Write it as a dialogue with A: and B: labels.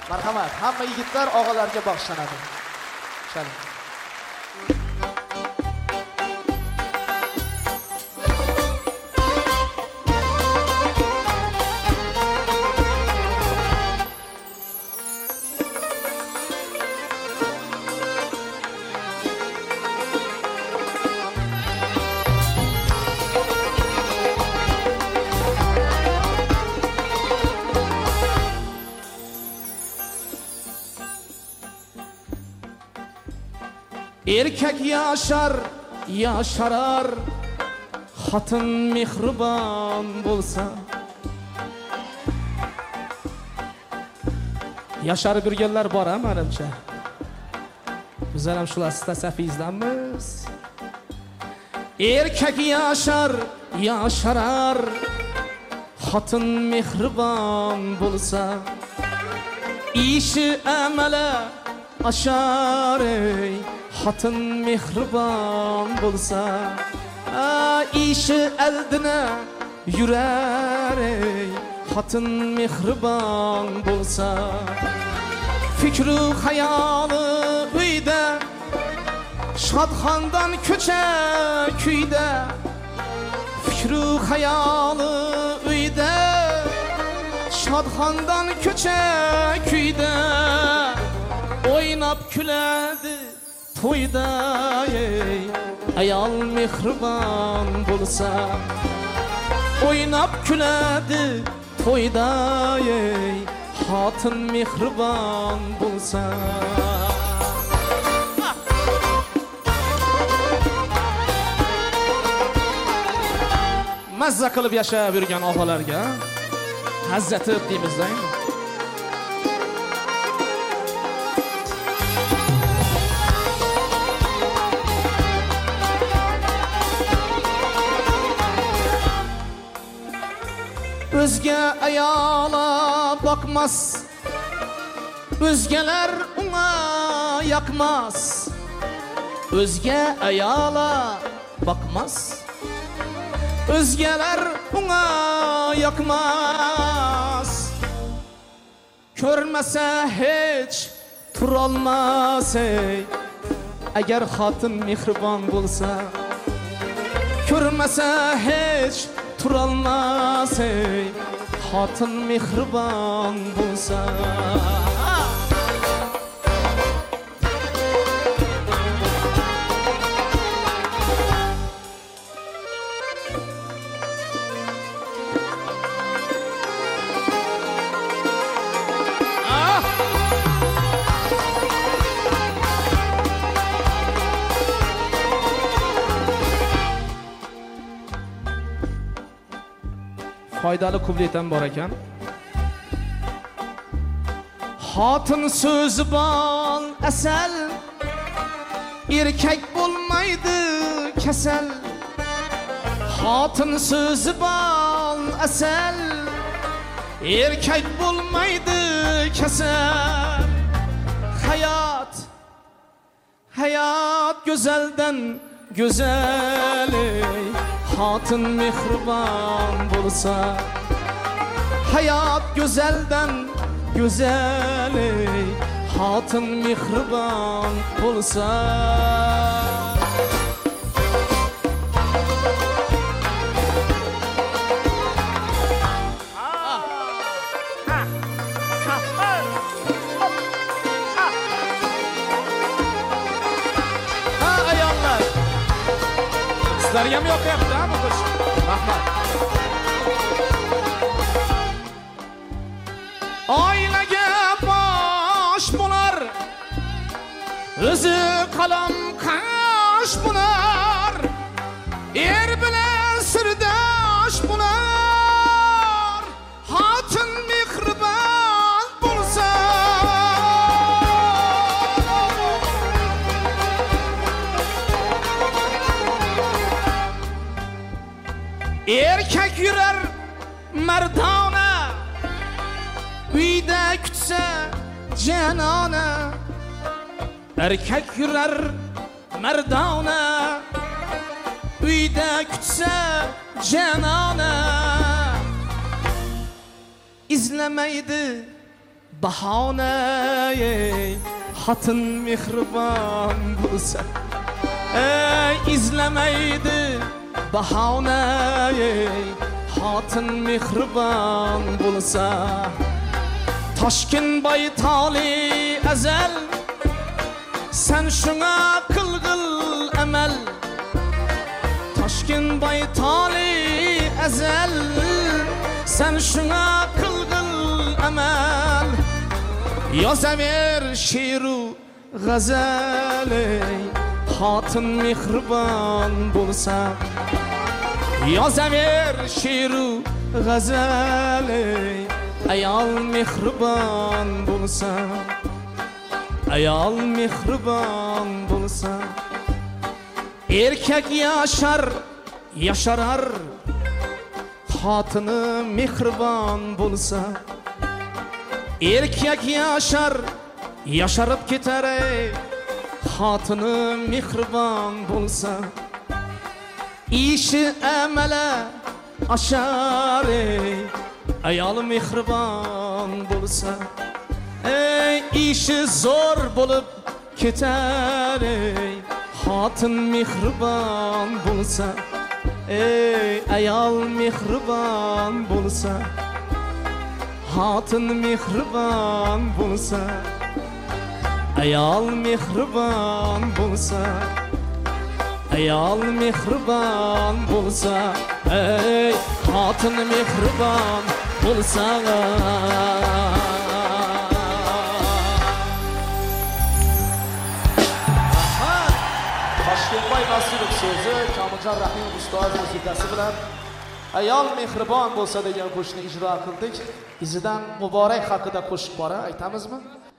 A: Marhamat, hamma yigitlar og'alarga bag'ishlanadi. Shalim.
B: Erkek yaşar, yaşarar, hatın mehriban bolsa. Yaşarıp yurganlar bor ha menimcha. Bizlar ham shular safingizdanmiz. Erkek yaşar, yaşarar, hatın mehriban bolsa. İşi amele aşar ey. Hatın mehriban bolsa, işi eldine yürer ey. Hatın mehriban bolsa, fikru hayalı uyda, şadxandan köçe kuyda. Fikru hayalı uyda, şadxandan köçe kuyda. Oynap küledi toyda ey, ayal mehriban bolsa. Oynap küledi toyda ey, hatın mehriban bolsa. Mazza qilib yashab yurgan og'alarga hazzatib deymiz-da. Özge ayala bakmaz, özgeler ona yakmaz. Özge ayala bakmaz, özgeler ona yakmaz. Körmese hiç turolmaz ey, eğer hatın mehriban bolsa. Körmese hiç turolmaz ey, hatın mehriban bolsa. Foydali kubletam bor ekan. Hatın so'zi bol asal, erkak bo'lmaydi kasal. Hatın so'zi bol asal, erkak bo'lmaydi kasal. Hayat, hayat güzelden güzel ey. Hatın mehriban bolsa, hayat güzelden güzel ey. Hatın mehriban bolsa. Ayollar, sizlarga ham yoqyapti ha bu qo'shiq. Rahmat. Oilaga bosh bo'lar, o'zi qalam qash bo'lar. Er bilan sirdosh bo'lar, xotin mehribon bo'lsa. Erkak yurar mardona, uyda kutsa janona. Erkak yurar mardona, uyda kutsa janona. İzlemaydi bahona xotin mehribon bo'lsa izlamaydi bahona xotin mehribon bo'lsa Toshkent Baytoli azal sen şuna qilg'il amal Toshkent Baytoli azal sen şuna qilg'il amal yozaver she'ru g'azal xotin mehribon bo'lsa yozaver she'ru g'azal ayol mehribon bo'lsa ayol mehribon bo'lsa erkak yasharar xotini mehribon bo'lsa erkak yasharib ketar xotini mehribon bo'lsa ishi amala oshar ayol mehribon bo'lsa ishi zo'r bo'lib ketar xotin mehribon bo'lsa ayol mehribon bo'lsa xotin mehribon bo'lsa ayol mehribon bo'lsa ayol mehribon bo'lsa xotin mehribon bo'lsa
A: Toshkentboy Nasirov so'zi, Komiljon Rahimov ustoz musiqasi bilan ayol mehribon bo'lsa degan qo'shiqni ijro qildik. Izidan Muborak haqida qo'shiq bor, aytamizmi?